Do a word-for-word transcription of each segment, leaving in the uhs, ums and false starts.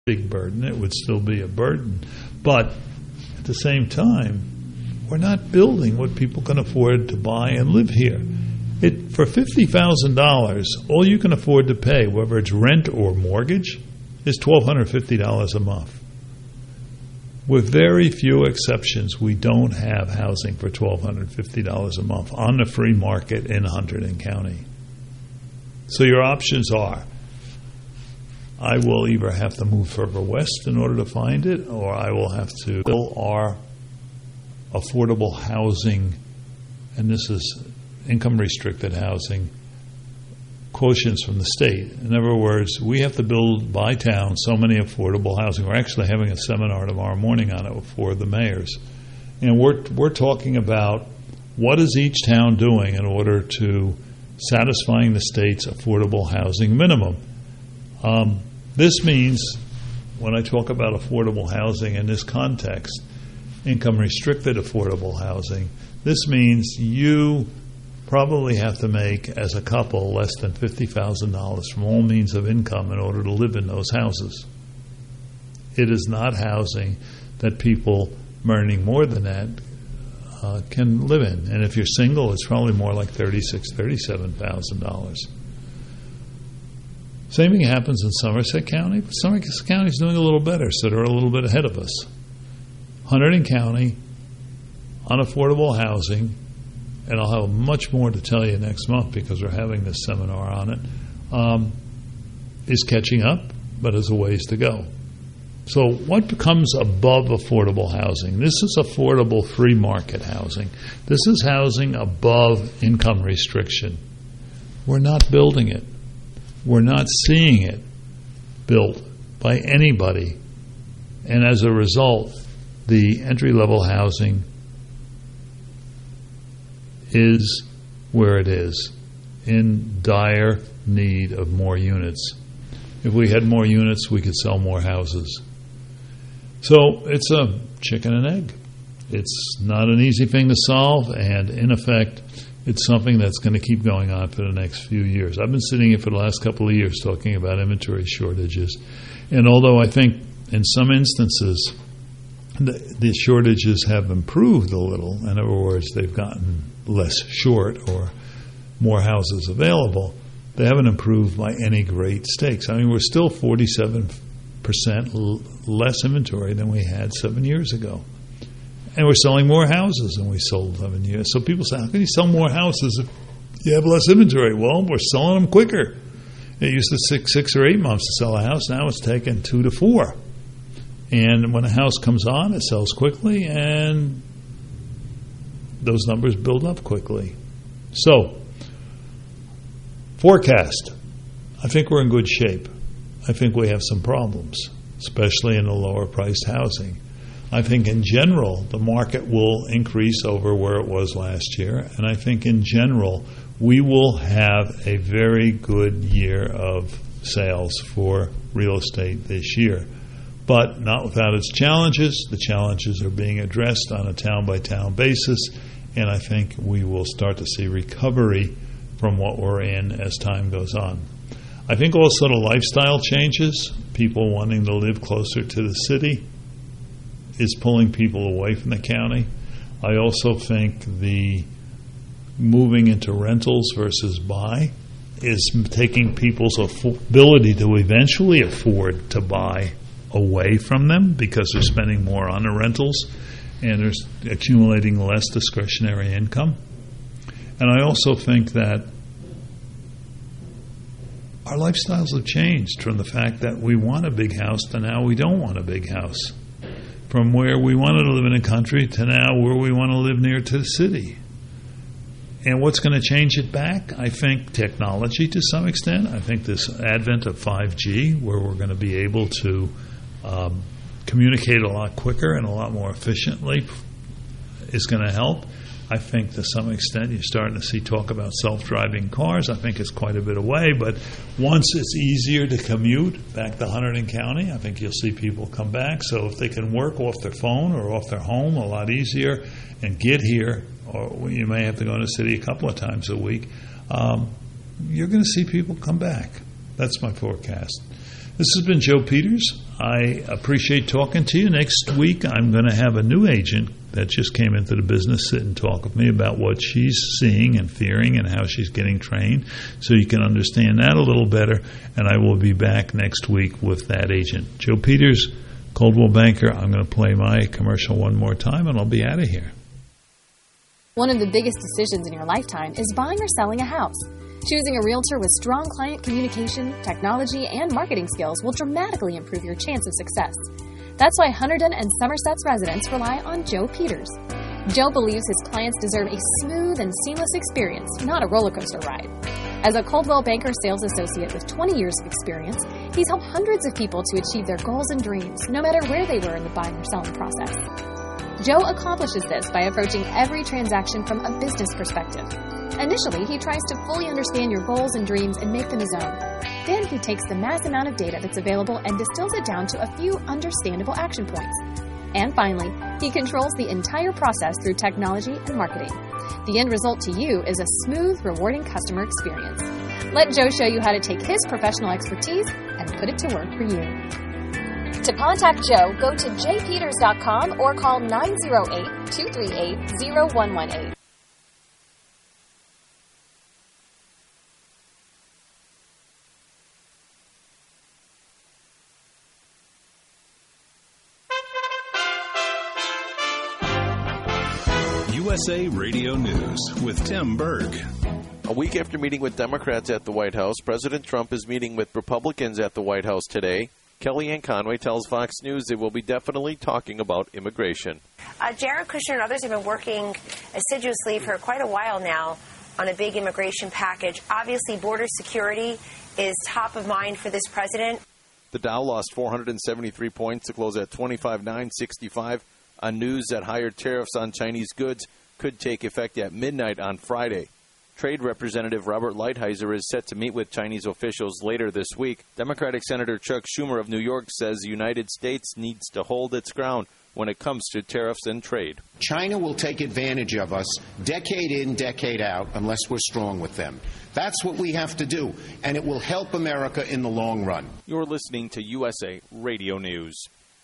big burden. It would still be a burden. But at the same time, we're not building what people can afford to buy and live here. It, for fifty thousand dollars, all you can afford to pay, whether it's rent or mortgage, is one thousand two hundred fifty dollars a month. With very few exceptions, we don't have housing for one thousand two hundred fifty dollars a month on the free market in Hunterdon County. So your options are, I will either have to move further west in order to find it, or I will have to build our affordable housing, and this is income-restricted housing, quotients from the state. In other words, we have to build by town so many affordable housing. We're actually having a seminar tomorrow morning on it for the mayors. And we're, we're talking about what is each town doing in order to satisfying the state's affordable housing minimum. Um, this means, when I talk about affordable housing in this context, income-restricted affordable housing, this means you probably have to make, as a couple, less than fifty thousand dollars from all means of income in order to live in those houses. It is not housing that people earning more than that uh, can live in. And if you're single, it's probably more like thirty-six thousand dollars, thirty-seven thousand dollars. Same thing happens in Somerset County, but Somerset County is doing a little better, so they're a little bit ahead of us. Hunterdon County, unaffordable housing, and I'll have much more to tell you next month because we're having this seminar on it, um, is catching up, but there's a ways to go. So what becomes above affordable housing? This is affordable free market housing. This is housing above income restriction. We're not building it. We're not seeing it built by anybody. And as a result, the entry-level housing is where it is, in dire need of more units. If we had more units, we could sell more houses. So it's a chicken and egg. It's not an easy thing to solve, and in effect, it's something that's going to keep going on for the next few years. I've been sitting here for the last couple of years talking about inventory shortages, and although I think in some instances the, the shortages have improved a little, in other words, they've gotten less short or more houses available, they haven't improved by any great stakes. I mean, we're still forty-seven percent l- less inventory than we had seven years ago. And we're selling more houses than we sold seven years. So people say, how can you sell more houses if you have less inventory? Well, we're selling them quicker. It used to take six or eight months to sell a house. Now it's taking two to four. And when a house comes on, it sells quickly, and those numbers build up quickly. So, forecast. I think we're in good shape. I think we have some problems, especially in the lower priced housing. I think in general, the market will increase over where it was last year, and I think in general, we will have a very good year of sales for real estate this year. But not without its challenges. The challenges are being addressed on a town-by-town basis, and I think we will start to see recovery from what we're in as time goes on. I think also the lifestyle changes, people wanting to live closer to the city, is pulling people away from the county. I also think the moving into rentals versus buy is taking people's ability to eventually afford to buy away from them because they're spending more on the rentals and they're accumulating less discretionary income. And I also think that our lifestyles have changed from the fact that we want a big house to now we don't want a big house. From where we wanted to live in the country to now where we want to live near to the city. And what's going to change it back? I think technology to some extent. I think this advent of five G, where we're going to be able to um, communicate a lot quicker and a lot more efficiently, is going to help. I think to some extent you're starting to see talk about self-driving cars. I think it's quite a bit away, but once it's easier to commute back to Hunterdon County, I think you'll see people come back. So if they can work off their phone or off their home a lot easier and get here, or you may have to go in the city a couple of times a week, um, you're going to see people come back. That's my forecast. This has been Joe Peters. I appreciate talking to you. Next week, I'm going to have a new agent that just came into the business sit and talk with me about what she's seeing and fearing and how she's getting trained, so you can understand that a little better. And I will be back next week with that agent. Joe Peters, Coldwell Banker. I'm going to play my commercial one more time, and I'll be out of here. One of the biggest decisions in your lifetime is buying or selling a house. Choosing a realtor with strong client communication, technology, and marketing skills will dramatically improve your chance of success. That's why Hunterdon and Somerset's residents rely on Joe Peters. Joe believes his clients deserve a smooth and seamless experience, not a roller coaster ride. As a Coldwell Banker sales associate with twenty years of experience, he's helped hundreds of people to achieve their goals and dreams, no matter where they were in the buying or selling process. Joe accomplishes this by approaching every transaction from a business perspective. Initially, he tries to fully understand your goals and dreams and make them his own. Then he takes the mass amount of data that's available and distills it down to a few understandable action points. And finally, he controls the entire process through technology and marketing. The end result to you is a smooth, rewarding customer experience. Let Joe show you how to take his professional expertise and put it to work for you. To contact Joe, go to j peters dot com or call nine oh eight, two three eight, oh one one eight. U S A Radio News with Tim Berg. A week after meeting with Democrats at the White House, President Trump is meeting with Republicans at the White House today. Kellyanne Conway tells Fox News they will be definitely talking about immigration. Uh, Jared Kushner and others have been working assiduously for quite a while now on a big immigration package. Obviously, border security is top of mind for this president. The Dow lost four hundred seventy-three points to close at twenty-five thousand nine hundred sixty-five on news that higher tariffs on Chinese goods could take effect at midnight on Friday. Trade Representative Robert Lighthizer is set to meet with Chinese officials later this week. Democratic Senator Chuck Schumer of New York says the United States needs to hold its ground when it comes to tariffs and trade. China will take advantage of us decade in, decade out, unless we're strong with them. That's what we have to do, and it will help America in the long run. You're listening to U S A Radio News.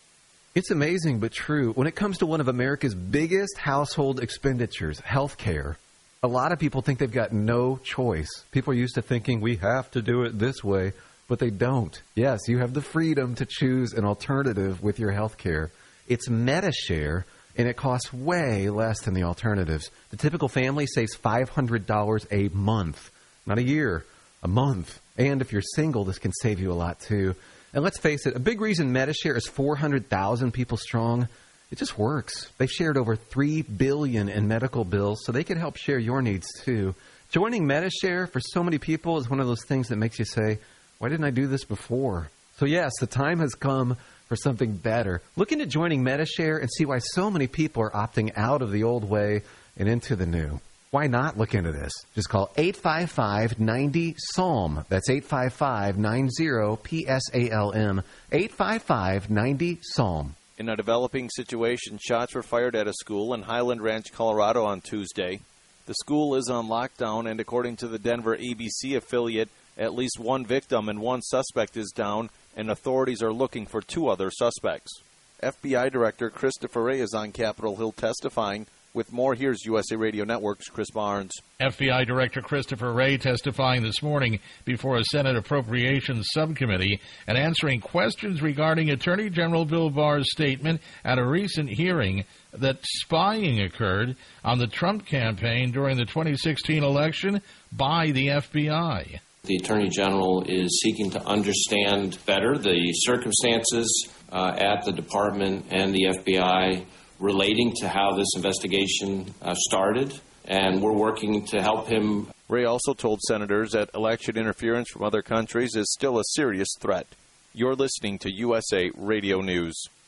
It's amazing but true. When it comes to one of America's biggest household expenditures, health care, a lot of people think they've got no choice. People are used to thinking we have to do it this way, but they don't. Yes, you have the freedom to choose an alternative with your health care. It's Medi-Share, and it costs way less than the alternatives. The typical family saves five hundred dollars a month, not a year, a month. And if you're single, this can save you a lot, too. And let's face it, a big reason Medi-Share is four hundred thousand people strong, it just works. They've shared over three billion dollars in medical bills, so they can help share your needs, too. Joining Medi-Share for so many people is one of those things that makes you say, why didn't I do this before? So, yes, the time has come for something better. Look into joining Medi-Share and see why so many people are opting out of the old way and into the new. Why not look into this? Just call eight five five, nine zero, S A L M. That's eight five five, nine zero, P S A L M. eight five five, nine zero, S A L M. In a developing situation, shots were fired at a school in Highland Ranch, Colorado on Tuesday. The school is on lockdown, and according to the Denver A B C affiliate, at least one victim and one suspect is down, and authorities are looking for two other suspects. F B I Director Christopher Wray is on Capitol Hill testifying. With more, here's U S A Radio Network's Chris Barnes. F B I Director Christopher Wray testifying this morning before a Senate Appropriations Subcommittee and answering questions regarding Attorney General Bill Barr's statement at a recent hearing that spying occurred on the Trump campaign during the twenty sixteen election by the F B I. The Attorney General is seeking to understand better the circumstances uh, at the Department and the F B I relating to how this investigation uh, started, and we're working to help him. Wray also told senators that election interference from other countries is still a serious threat. You're listening to U S A Radio News.